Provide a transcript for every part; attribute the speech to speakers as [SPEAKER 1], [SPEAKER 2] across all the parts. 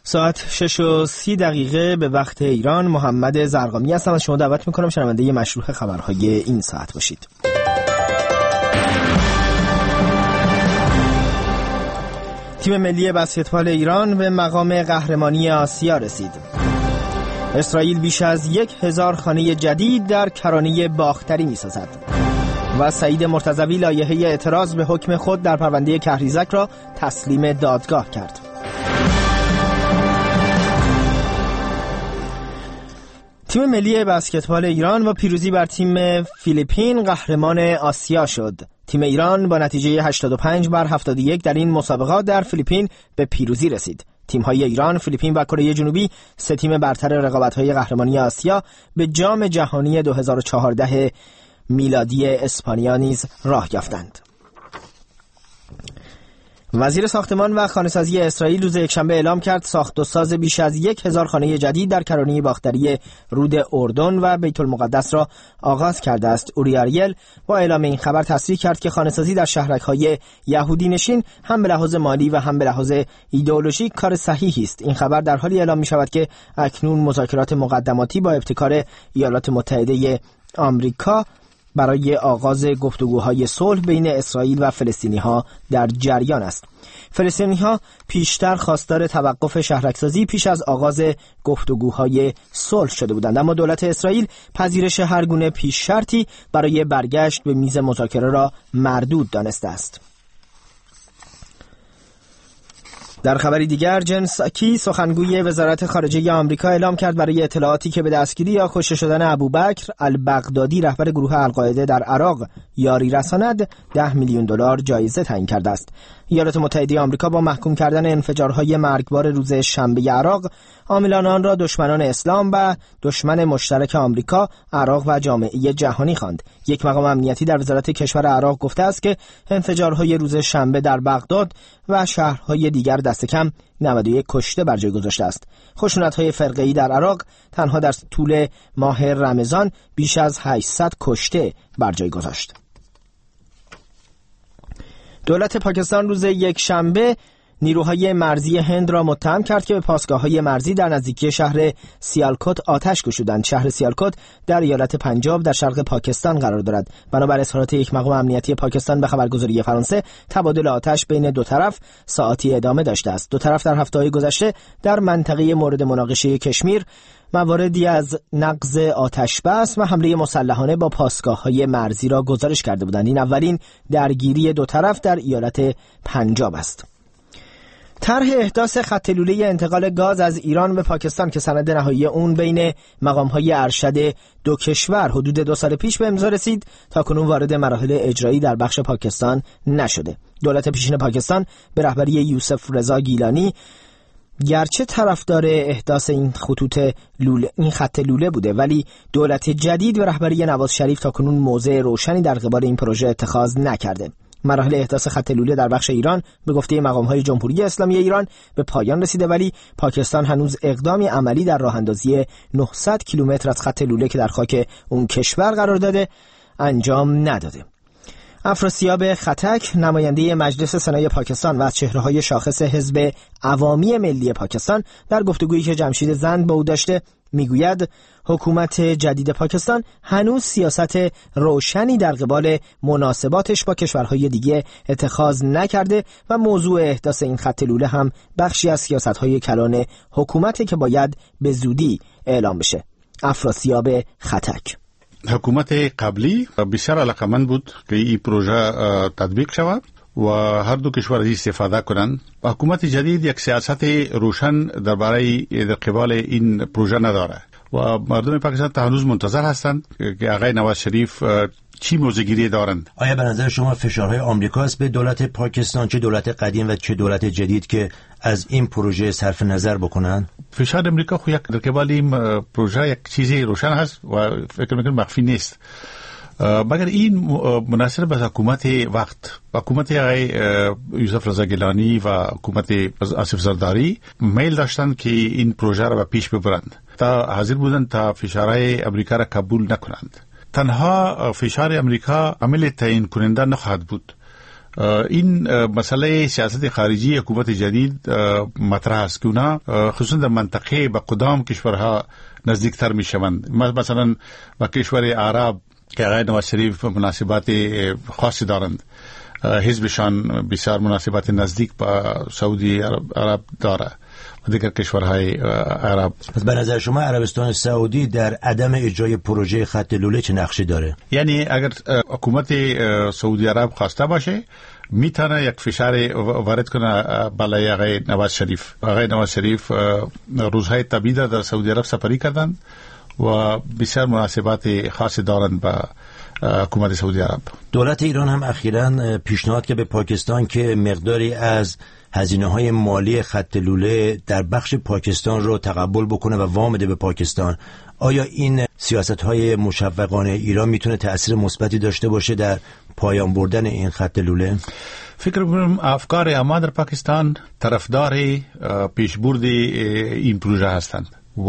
[SPEAKER 1] ساعت 6:30 به وقت ایران. محمد زرقامی هستم. از شما دعوت میکنم شنونده مشروع خبرهای این ساعت باشید. تیم ملی بسکتبال ایران به مقام قهرمانی آسیا رسید. اسرائیل بیش از 1000 خانه جدید در کرانه باختری می‌سازد. و سعید مرتضوی لایحه اعتراض به حکم خود در پرونده کهریزک را تسلیم دادگاه کرد. تیم ملی بسکتبال ایران با پیروزی بر تیم فیلیپین قهرمان آسیا شد. تیم ایران با نتیجه 85-71 در این مسابقات در فیلیپین به پیروزی رسید. تیم‌های ایران، فیلیپین و کره جنوبی، سه تیم برتر رقابت‌های قهرمانی آسیا، به جام جهانی 2014 میلادی اسپانیا نیز راه یافتند. وزیر ساختمان و خانه‌سازی اسرائیل روز یکشنبه اعلام کرد ساخت و ساز بیش از 1000 خانه جدید در کرانه باختری رود اردن و بیت المقدس را آغاز کرده است. اوری آریل با اعلام این خبر تصریح کرد که خانه‌سازی در شهرک‌های یهودی نشین هم به لحاظ مالی و هم به لحاظ ایدئولوژیک کار صحیحی است. این خبر در حالی اعلام می‌شود که اکنون مذاکرات مقدماتی با ابتکار ایالات متحده آمریکا برای آغاز گفتگوهای صلح بین اسرائیل و فلسطینی‌ها در جریان است. فلسطینی‌ها پیشتر خواستار توقف شهرک‌سازی پیش از آغاز گفتگوهای صلح شده بودند، اما دولت اسرائیل پذیرش هر گونه پیش شرطی برای برگشت به میز مذاکره را مردود دانسته است. در خبری دیگر، جن ساکی سخنگوی وزارت خارجه آمریکا اعلام کرد برای اطلاعاتی که به دستگیری یا کشته شدن ابوبکر البغدادی رهبر گروه القاعده در عراق یاری رساند 10 میلیون دلار جایزه تعیین کرده است. ایالات متحده آمریکا با محکوم کردن انفجارهای مرگبار روز شنبه عراق عاملان آن را دشمنان اسلام و دشمن مشترک آمریکا، عراق و جامعه جهانی خواند. یک مقام امنیتی در وزارت کشور عراق گفته است که انفجارهای روز شنبه در بغداد و شهرهای دیگر دست کم 91 کشته بر جای گذاشته است. خشونت‌های فرقه‌ای در عراق تنها در طول ماه رمضان بیش از 800 کشته بر جای گذاشت. دولت پاکستان روز یکشنبه نیروهای مرزی هند را متهم کرد که به پاسگاه‌های مرزی در نزدیکی شهر سیالکوت آتش گشودند. شهر سیالکوت در ایالت پنجاب در شرق پاکستان قرار دارد. بنابر اظهارات یک مقام امنیتی پاکستان به خبرگزاری فرانسه، تبادل آتش بین دو طرف ساعاتی ادامه داشته است. دو طرف در هفته‌های گذشته در منطقه مورد مناقشه کشمیر مواردی از نقض آتش بس و حمله مسلحانه با پاسگاه‌های مرزی را گزارش کرده بودند. این اولین درگیری دو طرف در ایالت پنجاب است. طرح احداث خط لوله انتقال گاز از ایران به پاکستان که سند نهایی اون بین مقام‌های ارشد دو کشور حدود 2 سال پیش به امضا رسید، تاکنون وارد مراحل اجرایی در بخش پاکستان نشده. دولت پیشین پاکستان به رهبری یوسف رضا گیلانی گرچه طرفدار احداث این خط لوله بوده، ولی دولت جدید به رهبری نواز شریف تاکنون موضع روشنی در قبال این پروژه اتخاذ نکرده. مراحل احداث خط لوله در بخش ایران به گفته مقام‌های جمهوری اسلامی ایران به پایان رسیده، ولی پاکستان هنوز اقدامی عملی در راه اندازی 900 کیلومتر از خط لوله که در خاک اون کشور قرار داده انجام نداده. افراسیاب خطک، نماینده مجلس سنای پاکستان و از چهره‌های شاخص حزب عوامی ملی پاکستان، در گفتگویی که جمشید زند با او داشته میگوید حکومت جدید پاکستان هنوز سیاست روشنی در قبال مناسباتش با کشورهای دیگه اتخاذ نکرده و موضوع احداث این خط لوله هم بخشی از سیاست‌های کلان حکومتی که باید به زودی اعلام بشه. افراسیاب خطک:
[SPEAKER 2] حکومت قبلی بسیار علاقمند بود که این پروژه تطبیق شود و هر دو کشور از استفاده کنند. حکومت جدید یک سیاست روشن درباره قبال این پروژه نداره و مردم پاکستان تا هنوز منتظر هستند که آقای نواز شریف چی موضع‌گیری دارند.
[SPEAKER 3] آیا به نظر شما فشارهای آمریکا است به دولت پاکستان، چه دولت قدیم و چه دولت جدید، که از این پروژه صرف نظر بکنن؟
[SPEAKER 2] فشار امریکا خو یک در قبال این پروژه یک چیزی روشن هست و فکر میکنم مخفی نیست، مگر این مناسب به حکومت وقت، حکومت آقای یوسف رضا گیلانی و حکومت آصف زرداری میل داشتند که این پروژه را به پیش ببرند، تا حاضر بودند تا فشارهای امریکا را قبول نکنند. تنها فشار امریکا عامل تعیین کننده نخواهد بود، این مسئله سیاست خارجی حکومت جدید مطرح است که اونا خصوصا در منطقه به کدام کشورها نزدیکتر میشوند. مثلا با کشور عرب که آقای نواز شریف مناسبات خاصی دارند، حزبشان بسیار مناسبات نزدیک با سعودی عرب داره و دیگر کشورهای عرب.
[SPEAKER 3] پس به نظر شما عربستان سعودی در عدم اجرای پروژه خط لوله چه نقشی داره؟
[SPEAKER 2] یعنی اگر حکومت سعودی عرب خواسته باشه میتونه یک فشار وارد کنه بالای آقای نواز شریف. آقای نواز شریف روزهای طبیعی در سعودی عرب سفری کردند و بسیار مناسبات خاصی دارند با حکومت سعودی عرب.
[SPEAKER 3] دولت ایران هم اخیراً پیشنهاد که به پاکستان که مقداری از هزینه‌های مالی خط لوله در بخش پاکستان رو تقبل بکنه و وام بده به پاکستان. آیا این سیاست‌های مشوقانه ایران میتونه تأثیر مثبتی داشته باشه در پایان بردن این خط لوله؟
[SPEAKER 2] فکر می‌کنم افکار اما در پاکستان طرفدار پیشبرد این پروژه هستند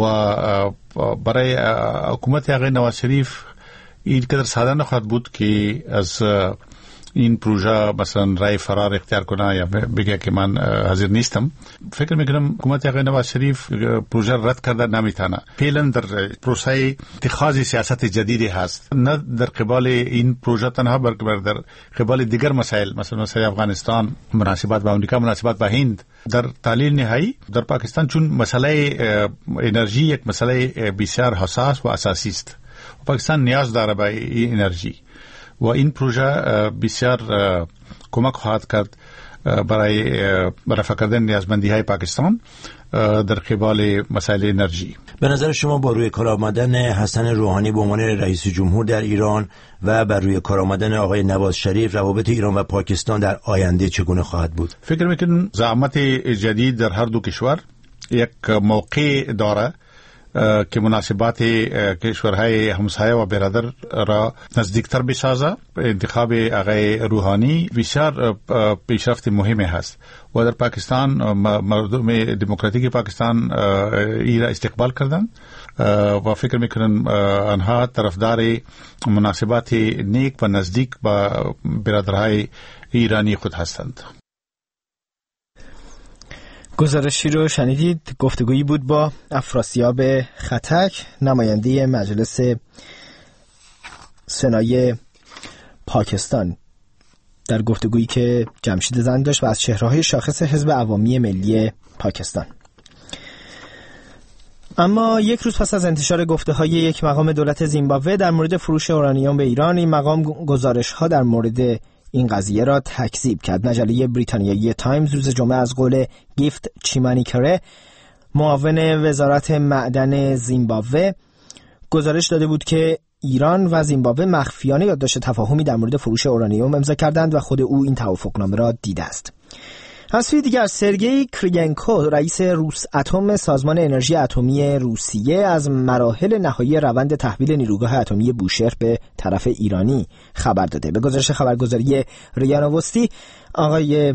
[SPEAKER 2] و برای حکومت آقای نواز شریف این قدر ساده نخواهد بود که از این پروژه مثلا رای فرار اختیار کنه یا بگه که من حاضر نیستم. فکر میکنم حکومت آقای نواز شریف پروژه رد کرده نمیتونه. فعلا در پروسه اتخاذ سیاست جدیدی هست، نه در قبال این پروژه تنها بلکه در قبال دیگر مسائل، مثلا مسئله افغانستان، مناسبات با امریکا، مناسبات با هند. در تحلیل نهایی در پاکستان چون مسئله انرژی یک مسئله بسیار حساس و اساسی است، پاکستان نیاز داره به این انرژی و این پروژه بسیار کمک خواهد کرد برای رفع کردن نیازمندی‌های پاکستان در قبال مسائل انرژی.
[SPEAKER 3] به نظر شما با روی کار آمدن حسن روحانی به عنوان رئیس جمهور در ایران و بر روی کار آمدن آقای نواز شریف روابط ایران و پاکستان در آینده چگونه خواهد بود؟
[SPEAKER 2] فکر می‌کنم زعامت جدید در هر دو کشور یک موقع داره که مناسبات کشورهای همسایه و برادر را نزدیکتر بسازه. انتخاب آقای روحانی بسیار پیشرفت مهمی هست و در پاکستان مردم دموکراتیک پاکستان ای را استقبال کردند و فکر میکنن آنها طرفدار مناسبات نیک و نزدیک با برادرهای ایرانی خود هستند.
[SPEAKER 1] گزارشی رو شنیدید. گفتگویی بود با افراسیاب خطک، نماینده مجلس سنای پاکستان، در گفتگویی که جمشید زند داشت و از چهره‌های شاخص حزب عوامی ملی پاکستان. اما یک روز پس از انتشار گفته‌های یک مقام دولت زیمبابوه در مورد فروش اورانیوم به ایران، این مقام گزارش‌ها در مورد این قضیه را تکذیب کرد. مجله بریتانیایی تایمز روز جمعه از قول گیفت چیمانیکره، معاون وزارت معدن زیمبابوه، گزارش داده بود که ایران و زیمبابوه مخفیانه یادداشت تفاهمی در مورد فروش اورانیوم امضا کردند و خود او این توافقنامه را دیده است. از سوی دیگر سرگئی کریگنکو، رئیس روس اتم سازمان انرژی اتمی روسیه، از مراحل نهایی روند تحویل نیروگاه اتمی بوشهر به طرف ایرانی خبر داده. به گزارش خبرگزاری ریا نووستی، آقای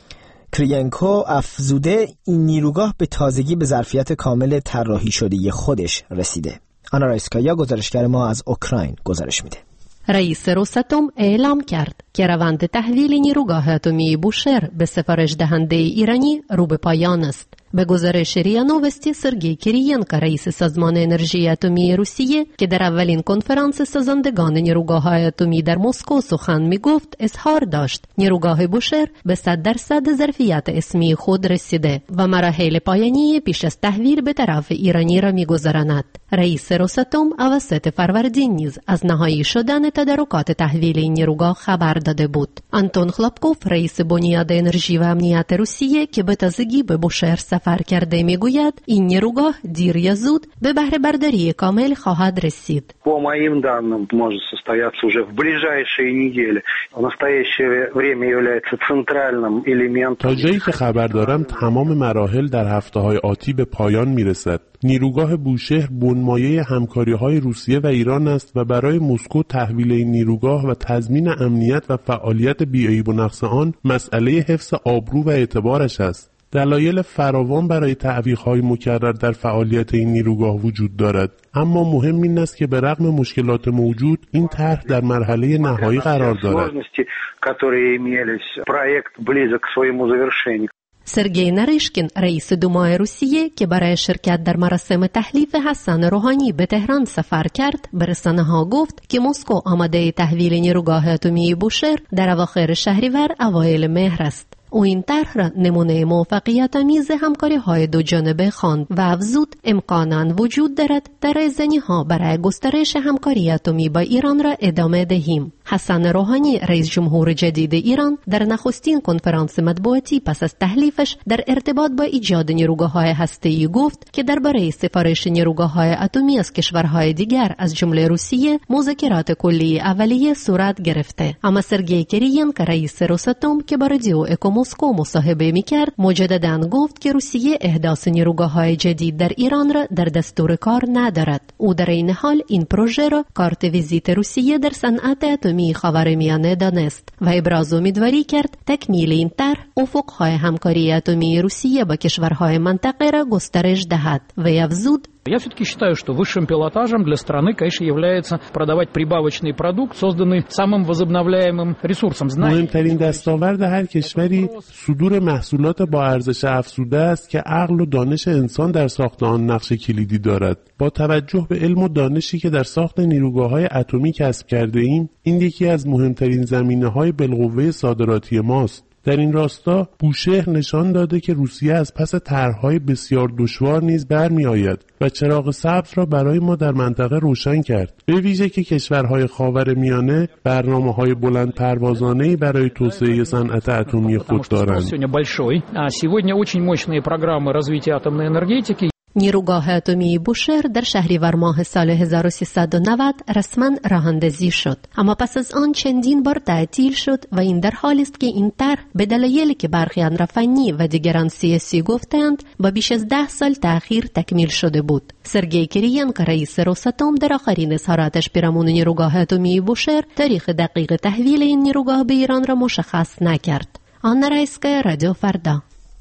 [SPEAKER 1] کریگنکو افزوده این نیروگاه به تازگی به ظرفیت کامل طراحی شده خودش رسیده. آنا رایسکایا، گزارشگر ما از اوکراین، گزارش میده.
[SPEAKER 4] رئیس روساتوم اعلام کرد که روند تحویل نیروگاه اتمی بوشهر به سفارش دهنده ایرانی رو به پایان است. به گزارش ریا نووستی، سرگئی کریگنکو، رئیس سازمان انرژی اتمی روسیه که در اولین کنفرانس سازندگان نیروگاه‌های اتمی در مسکو سخن می‌گفت، اظهار داشت نیروگاه بوشهر به 100% ظرفیت اسمی خود رسیده و مراحل پایانی پیش از تحویل به طرف ایرانی را می‌گذراند. رئیس روساتوم اواسط فروردین نیز از نهایی شدن تدارکات تحویل این نیروگاه خبر داده بود. آنتون خلابکوف، رئیس بنیاد انرژی و امنیت روسیه که به تازگی به بوشهر سفر کرده، میگوید این نیروگاه دیر یا زود به بهره برداری کامل خواهد رسید.
[SPEAKER 5] По моим данным, может состояться уже в ближайшие недели. В настоящее время является центральным элементом.
[SPEAKER 6] تا جایی که خبر دارم تمام مراحل در هفته‌های آتی به پایان میرسد. نیروگاه بوشهر بنمایه همکاری‌های روسیه و ایران است و برای مسکو تحویل این نیروگاه و تضمین امنیت و فعالیت بی‌عیب و نقص آن مسئله حفظ آبرو و اعتبارش است. دلایل فراوان برای تعویق‌های مکرر در فعالیت این نیروگاه وجود دارد، اما مهم این است که به رغم مشکلات موجود این طرح در مرحله نهایی قرار دارد.
[SPEAKER 5] которые имелись. Проект близок к своему завершению.
[SPEAKER 4] سرگئی نریشکین رئیس دومای روسیه که برای شرکت در مراسم تحلیف حسن روحانی به تهران سفر کرد به رسانه‌ها گفت که مسکو آماده تحویل نیروگاه اتمی بوشهر در اواخر شهریور اوایل مهر است. او این طرح را نمونه موفقیت آمیز همکاری‌های دو جانبه خواند و افزود امکاناً وجود دارد در رایزنی‌ها برای گسترش همکاری اتمی با ایران را ادامه دهیم. حسن روحانی رئیس جمهور جدید ایران در نخستین کنفرانس مطبوعاتی پس از تحلیفش در ارتباط با ایجاد نیروگاه‌های هسته‌ای گفت که درباره سفارش نیروگاه‌های اتمی از کشورهای دیگر از جمله روسیه مذاکرات کلی اولیه صورت گرفته. اما سرگئی کریینکو رئیس روساتوم که با رادیو اکو مسکو مصاحبه می‌کرد مجدداً گفت که روسیه احداث نیروگاه‌های جدید در ایران را در دستور کار ندارد. او در این حال این پروژه را کارت ویزیت روسیه در صنعت اتمی خاورمیانه دانست و ابراز امیدواری کرد تکمیل این طرح افق‌های همکاری اتمی روسیه با کشورهای منطقه را گسترش دهد و افزود
[SPEAKER 7] Я все-таки считаю, что высшим пилотажем для страны, конечно, является продавать прибавочный продукт, созданный самым возобновляемым ресурсом.
[SPEAKER 6] مهمترین دستاورد هر کشوری صدور محصولات با ارزش افزوده است که عقل و دانش انسان در ساخت آن نقش کلیدی دارد. با توجه به علم و دانشی که در ساخت نیروگاه‌های اتمی کسب کرده ایم، این یکی از مهمترین زمینه‌های بالقوه صادراتی ماست. در این راستا بوشهر نشان داده که روسیه از پس طرح‌های بسیار دشوار نیز برمی‌آید و چراغ سبز را برای ما در منطقه روشن کرد. به ویژه که کشورهای خاورمیانه برنامه‌های بلند پروازانه‌ای برای توسعه صنعت اتمی خود دارند.
[SPEAKER 4] نیروگاه اتمی بوشهر در شهریور ماه سال 1390 رسما راه‌اندازی شد، اما پس از آن چندین بار تعطیل شد و این در حالی است که این طرح به دلایلی که برخی آن را فنی و دیگران سیاسی گفتند با بیش از 10 سال تأخیر تکمیل شده بود. سرگئی کریینکو رئیس روساتوم در آخرین اظهاراتش پیرامون نیروگاه اتمی بوشهر تاریخ دقیق تحویل این نیروگاه به ایران را مشخص نکرد. آنا رایسکا، رادیو فردا.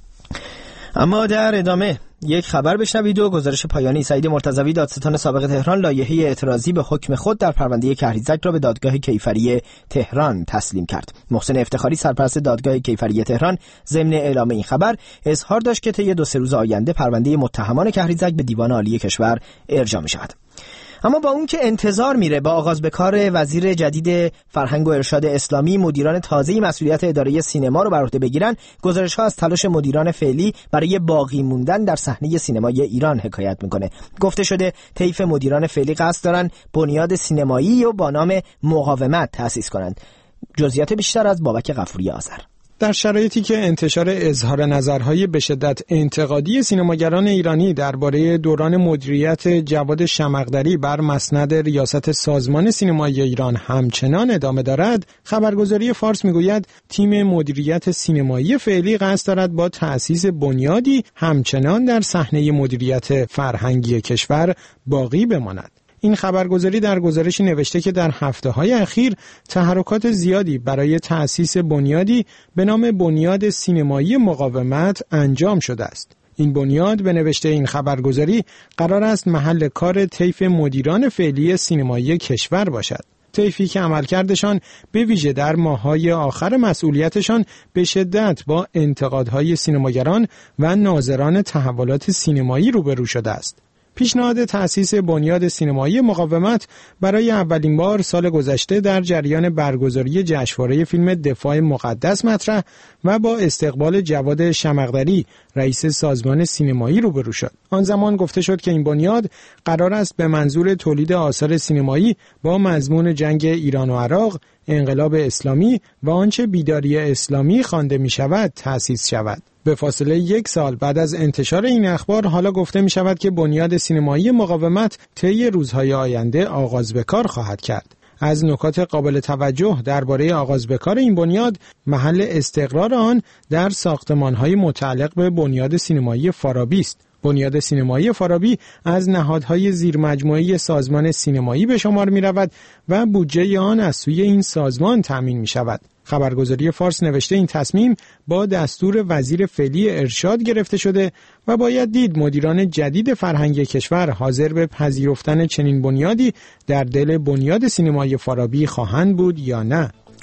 [SPEAKER 1] اما در ادامه یک خبر بشنوید و گزارش پایانی. سعید مرتضوی دادستان سابق تهران لایحه اعتراضی به حکم خود در پرونده کهریزک را به دادگاه کیفری تهران تسلیم کرد. محسن افتخاری سرپرست دادگاه کیفری تهران ضمن اعلام این خبر اظهار داشت که طی 2-3 روز آینده پرونده متهمان کهریزک به دیوان عالی کشور ارجاع می شود. اما با اون که انتظار میره با آغاز به کار وزیر جدید فرهنگ و ارشاد اسلامی مدیران تازه‌ای مسئولیت اداره سینما رو بر عهده بگیرن، گزارش‌ها از تلاش مدیران فعلی برای باقی موندن در صحنه سینمای ایران حکایت میکنه. گفته شده طیف مدیران فعلی قصد دارن بنیاد سینمایی رو با نام مقاومت تأسیس کنند. جزئیات بیشتر از بابک غفوری آذر.
[SPEAKER 8] در شرایطی که انتشار اظهار نظرهای به شدت انتقادی سینماگران ایرانی درباره دوران مدیریت جواد شمقدری بر مسند ریاست سازمان سینمایی ایران همچنان ادامه دارد، خبرگزاری فارس میگوید تیم مدیریت سینمایی فعلی قصد دارد با تأسیس بنیادی همچنان در صحنه مدیریت فرهنگی کشور باقی بماند. این خبرگزاری در گزارشی نوشته که در هفته‌های اخیر تحرکات زیادی برای تأسیس بنیادی به نام بنیاد سینمایی مقاومت انجام شده است. این بنیاد به نوشته این خبرگزاری قرار است محل کار طیف مدیران فعلی سینمایی کشور باشد. طیفی که عملکردشان به ویژه در ماه‌های آخر مسئولیتشان به شدت با انتقادهای سینماگران و ناظران تحولات سینمایی روبرو شده است. پیشنهاد تأسیس بنیاد سینمایی مقاومت برای اولین بار سال گذشته در جریان برگزاری جشنواره فیلم دفاع مقدس مطرح و با استقبال جواد شمقدری رئیس سازمان سینمایی روبرو شد. آن زمان گفته شد که این بنیاد قرار است به منظور تولید آثار سینمایی با مضمون جنگ ایران و عراق، انقلاب اسلامی و آنچه بیداری اسلامی خوانده می شود تأسیس شود. به فاصله 1 سال بعد از انتشار این اخبار حالا گفته می شود که بنیاد سینمایی مقاومت طی روزهای آینده آغاز به کار خواهد کرد. از نکات قابل توجه درباره آغاز به کار این بنیاد، محل استقرار آن در ساختمان‌های متعلق به بنیاد سینمایی فارابی است. بنیاد سینمایی فارابی از نهادهای زیرمجموعه سازمان سینمایی به شمار می رود و بودجه آن از سوی این سازمان تأمین می شود. خبرگزاری فارس نوشته این تصمیم با دستور وزیر فعلی ارشاد گرفته شده و باید دید مدیران جدید فرهنگ کشور حاضر به پذیرفتن چنین بنیادی در دل بنیاد سینمایی فارابی خواهند بود یا نه.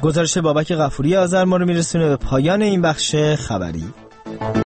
[SPEAKER 1] گزارش بابک غفوری آذر ما رو میرسونه به پایان این بخش خبری.